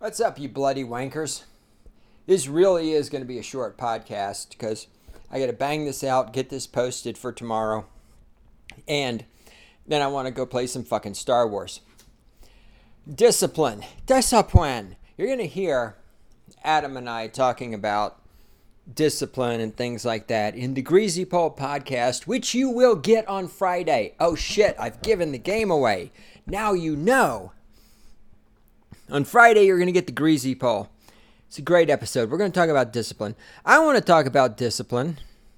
What's up, you bloody wankers? This really is going to be a short podcast because I got to bang this out, get this posted for tomorrow, and then I want to go play some fucking Star Wars. Discipline. You're going to hear Adam and I talking about discipline and things like that in the Greasy Pole podcast, which you will get on Friday. Oh shit, I've given the game away. Now you know. On Friday, you're going to get the Greasy Pole. It's a great episode. We're going to talk about discipline. I want to talk about discipline.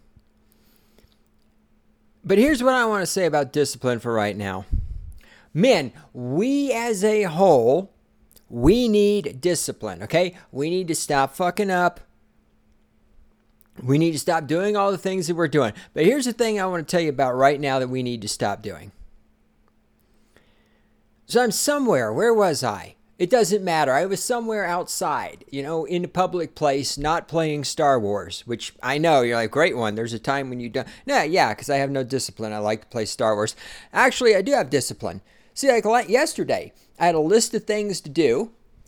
But here's what I want to say about discipline for right now. Men, we as a whole, we need discipline, okay? We need to stop fucking up. We need to stop doing all the things that we're doing. But here's the thing I want to tell you about right now that we need to stop doing. So I'm somewhere. Where was I? It doesn't matter. I was somewhere outside, in a public place, not playing Star Wars, which I know you're like, great one. There's a time when you don't. No, yeah, because I have no discipline. I like to play Star Wars. Actually, I do have discipline. See, like yesterday, I had a list of things to do,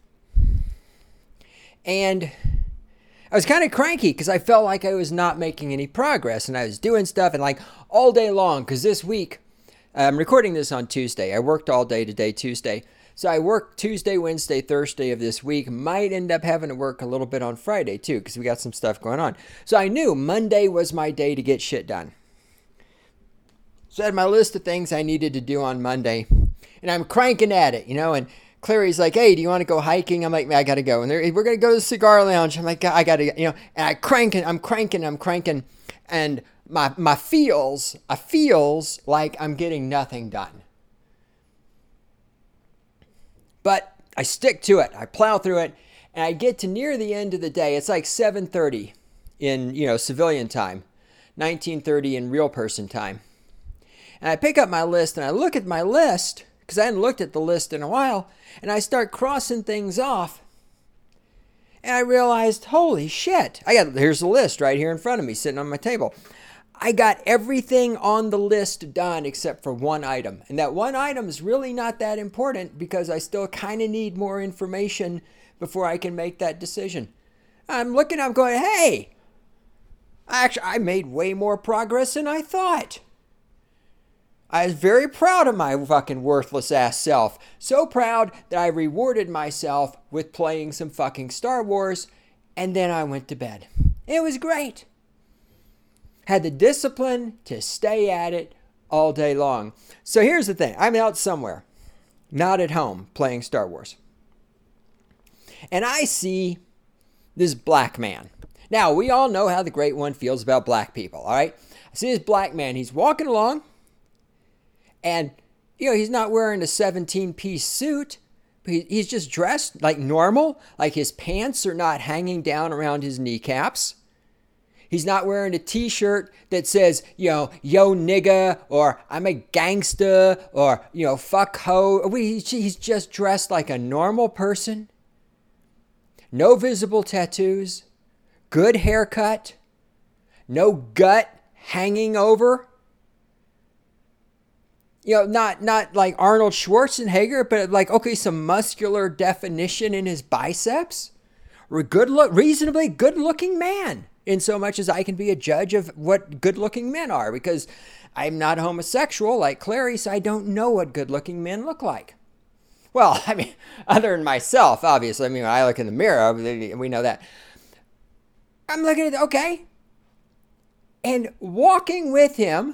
and I was kind of cranky because I felt like I was not making any progress, and I was doing stuff and like all day long because this week, I'm recording this on Tuesday. I worked all day today, Tuesday. So I worked Tuesday, Wednesday, Thursday of this week. Might end up having to work a little bit on Friday too because we got some stuff going on. So I knew Monday was my day to get shit done. So I had my list of things I needed to do on Monday. And I'm cranking at it, and Clary's like, hey, do you want to go hiking? I'm like, man, I got to go. And we're going to go to the cigar lounge. I'm like, I got to, and I'm cranking. And I feels like I'm getting nothing done. But I stick to it. I plow through it. And I get to near the end of the day. It's like 7:30 in, civilian time. 19:30 in real person time. And I pick up my list and I look at my list because I hadn't looked at the list in a while. And I start crossing things off. And I realized, holy shit. Here's the list right here in front of me sitting on my table. I got everything on the list done except for one item. And that one item is really not that important because I still kind of need more information before I can make that decision. I'm going, hey, I made way more progress than I thought. I was very proud of my fucking worthless ass self. So proud that I rewarded myself with playing some fucking Star Wars. And then I went to bed. It was great. Had the discipline to stay at it all day long. So here's the thing. I'm out somewhere, not at home, playing Star Wars. And I see this black man. Now, we all know how the Great One feels about black people, all right? I see this black man. He's walking along, and, he's not wearing a 17-piece suit. He's just dressed like normal, like his pants are not hanging down around his kneecaps. He's not wearing a t-shirt that says, yo nigga, or I'm a gangsta, or, fuck ho. He's just dressed like a normal person. No visible tattoos. Good haircut. No gut hanging over. Not like Arnold Schwarzenegger, but like, okay, some muscular definition in his biceps. Reasonably good-looking man. In so much as I can be a judge of what good-looking men are, because I'm not homosexual like Clary, so I don't know what good-looking men look like. Well, other than myself, obviously. When I look in the mirror, we know that. I'm looking at it, okay. And walking with him,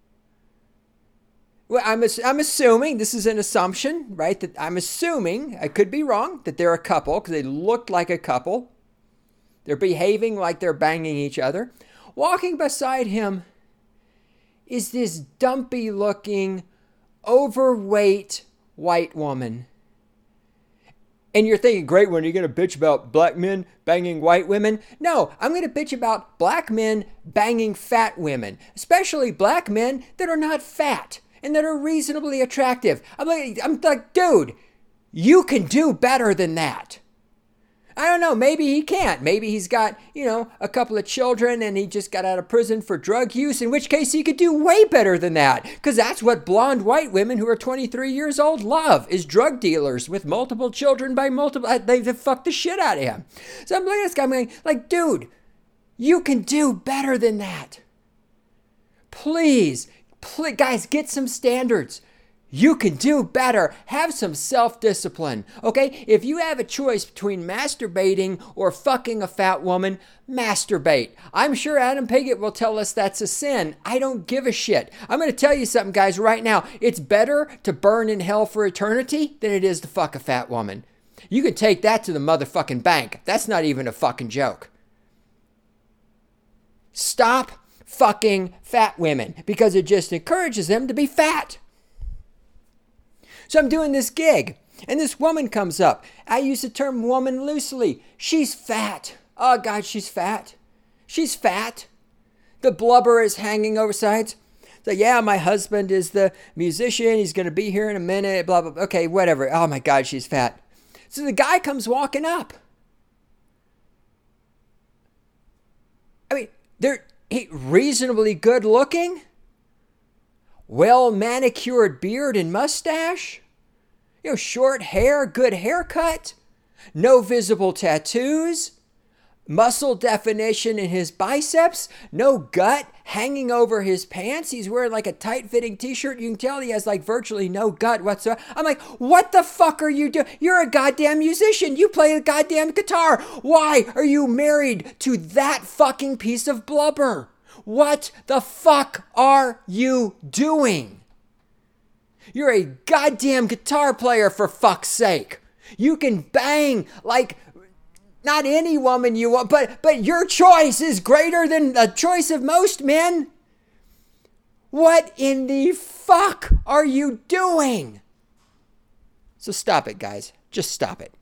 well, I'm assuming, this is an assumption, right? That I'm assuming, I could be wrong, that they're a couple, because they looked like a couple. They're behaving like they're banging each other. Walking beside him is this dumpy-looking, overweight white woman. And you're thinking, great one, are you going to bitch about black men banging white women? No, I'm going to bitch about black men banging fat women, especially black men that are not fat and that are reasonably attractive. I'm like, dude, you can do better than that. I don't know. Maybe he can't. Maybe he's got, a couple of children and he just got out of prison for drug use, in which case he could do way better than that. Because that's what blonde white women who are 23 years old love, is drug dealers with multiple children by multiple. They fuck the shit out of him. So I'm looking at this guy, I'm going, like, dude, you can do better than that. Please, guys, get some standards. You can do better. Have some self-discipline, okay? If you have a choice between masturbating or fucking a fat woman, masturbate. I'm sure Adam Piggott will tell us that's a sin. I don't give a shit. I'm going to tell you something, guys, right now. It's better to burn in hell for eternity than it is to fuck a fat woman. You can take that to the motherfucking bank. That's not even a fucking joke. Stop fucking fat women because it just encourages them to be fat. So I'm doing this gig, and this woman comes up. I use the term woman loosely. She's fat. Oh, God, she's fat. She's fat. The blubber is hanging over sides. So, yeah, my husband is the musician. He's going to be here in a minute, blah, blah, blah. Okay, whatever. Oh, my God, she's fat. So the guy comes walking up. I mean, they're reasonably good looking. Well manicured beard and mustache, short hair, good haircut, no visible tattoos, muscle definition in his biceps, no gut hanging over his pants. He's wearing like a tight-fitting t-shirt. You can tell he has like virtually no gut whatsoever. I'm like, what the fuck are you doing? You're a goddamn musician. You play the goddamn guitar. Why are you married to that fucking piece of blubber? What the fuck are you doing? You're a goddamn guitar player, for fuck's sake. You can bang like not any woman you want, but your choice is greater than the choice of most men. What in the fuck are you doing? So stop it, guys. Just stop it.